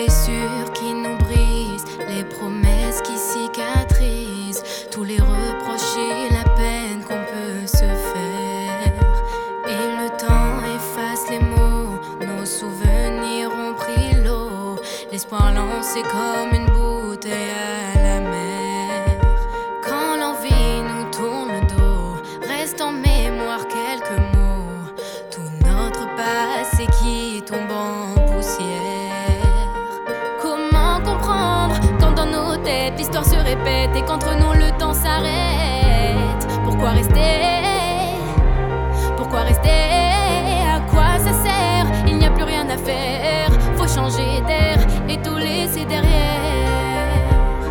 blessures qui nous brisent, les promesses qui cicatrisent, tous les reproches et la peine qu'on peut se faire. Et le temps efface les mots, nos souvenirs ont pris l'eau, l'espoir lancé comme une bouteille à la mer. Quand l'envie nous tourne le dos, reste en mémoire quelques mots, tout notre passé qui tombe en poussière. Comment comprendre quand dans nos têtes l'histoire se répète et qu'entre nous le temps s'arrête? Pourquoi rester? Pourquoi rester? À quoi ça sert? Il n'y a plus rien à faire, faut changer d'air et tout laisser derrière.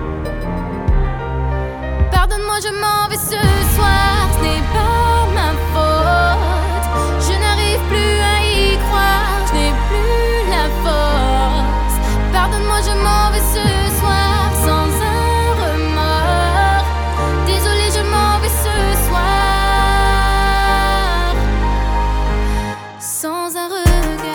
Pardonne-moi, je m'en vais ce soir, ce n'est pas ma faute. Je n'arrive plus à y croire, je n'ai plus la force. Pardonne-moi, je m'en vais ce soir sans un remords. Désolée, je m'en vais ce soir sans un regard.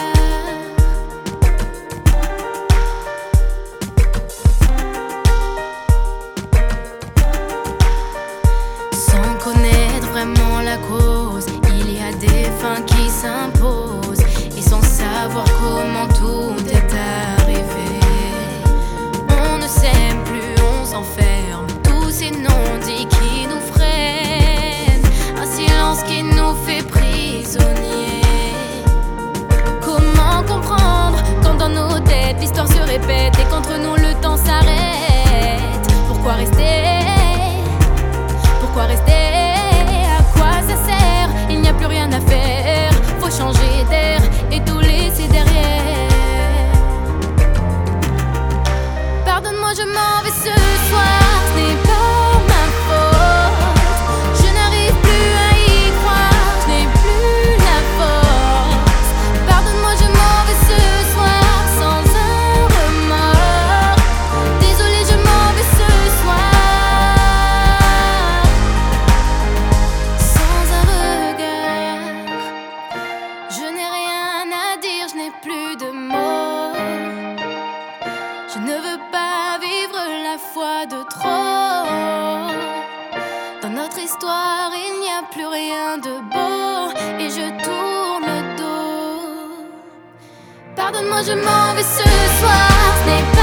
Sans connaître vraiment la cause, il y a des fins qui s'imposent, et sans savoir comment tout est arrivé. On ne s'aime plus, on s'enferme, tous ces non-dits qui nous freinent, un silence qui nous fait prisonniers. Comment comprendre quand dans nos têtes l'histoire se répète et qu'entre nous le temps s'arrête? Pourquoi rester? Pourquoi rester? À quoi ça sert? Il n'y a plus rien à faire, faut changer d'air et tout laisser derrière. Pardonne-moi, je m'en vais ce soir, ce n'est pas ma faute. Je n'arrive plus à y croire, je n'ai plus la force. Pardonne-moi, je m'en vais ce soir sans un remords. Désolée, je m'en vais ce soir sans un regard. Je n'ai rien à dire, je n'ai plus de mots. Je ne veux pas vivre la foi de trop. Dans notre histoire, il n'y a plus rien de beau et je tourne le dos. Pardonne-moi, je m'en vais ce soir, ce n'est